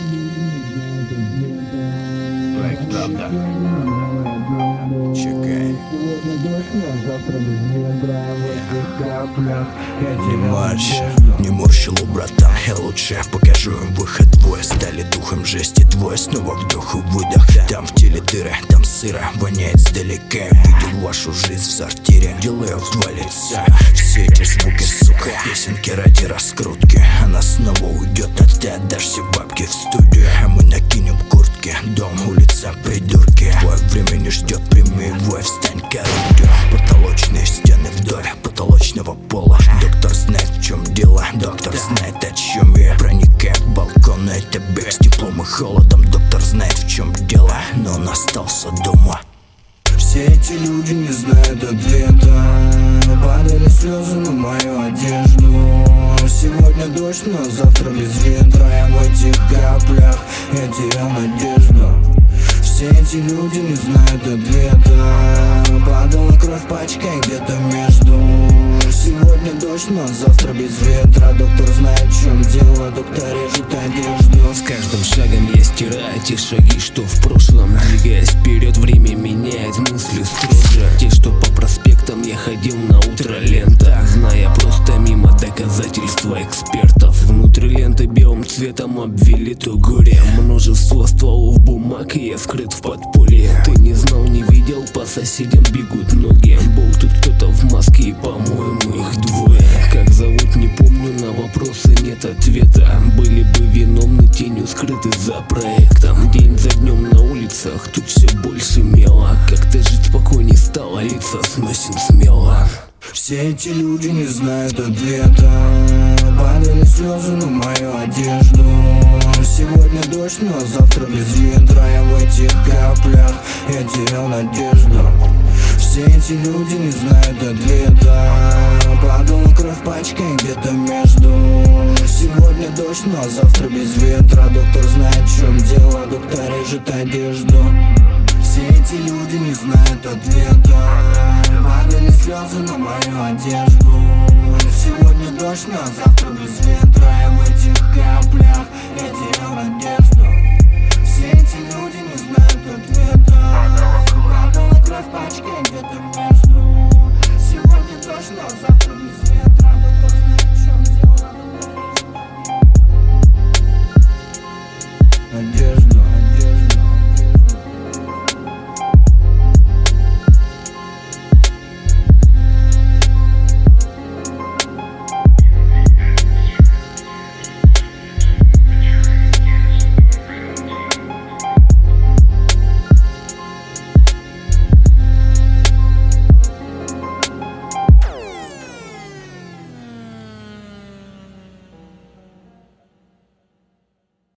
Проект «Правда». Чекай. Не морщил у братан, я лучше покажу им выход. Двое стали духом жести, двое снова вдох и выдох. Там в теле дыры, там сыро, воняет сдалека. Видел вашу жизнь в сортире, делаю в два лица. Все эти звуки, сука, песенки ради раскрутки. Она снова уйдет, а ты отдашь все бабки в студию. А мы накинем куртки, дом, улица, придурки. Твое время не ждет, прими его и встань к орудию. Потолочные стены вдоль потолочного пола. Доктор знает, в чем дело, доктор знает, о чем я. Проникая в балкон, но это бег с теплом и холодом. Доктор знает, в чем дело, но он остался дома. Все эти люди не знают ответа. Падали слезы на мою одежду. Сегодня дождь, но завтра без ветра. Я в этих каплях, я терял надежду. Все эти люди не знают ответа. Падала кровь пачкой где-то между. Сегодня дождь, но завтра без ветра. Доктор знает, в чем дело, доктор режет одежду. С каждым шагом я стираю те шаги, что в прошлом. Двигаясь вперед, время меняет мысли строже. Те, что по проспектам я ходил на ультралентах, зная просто мимо доказательства экспертов. Внутри ленты белым цветом обвели то горе. Множество стволов бумаг, и я скрыт в подполье. Ты не знал, не видел, по соседям бегут ноги. Был тут кто-то в маске, и, по-моему, их двое. Как зовут, не помню, на вопросы нет ответа. Были бы виновны, тенью скрыты за проектом. День за днем на улицах, тут все больше мела. Как-то жить спокойней стало, лица сносим смело. Все эти люди не знают ответа. Падали слезы на мою одежду. Сегодня дождь, но завтра без ветра. Я в этих каплях, я терял надежду. Все эти люди не знают ответа. Падала кровь пачкой где-то между. Сегодня дождь, но завтра без ветра. Доктор знает, в чем дело, доктор режет одежду. Все эти люди не знают ответа. Падали слезы на мою одежду. Сегодня дождь, но завтра без ветра. Я в этих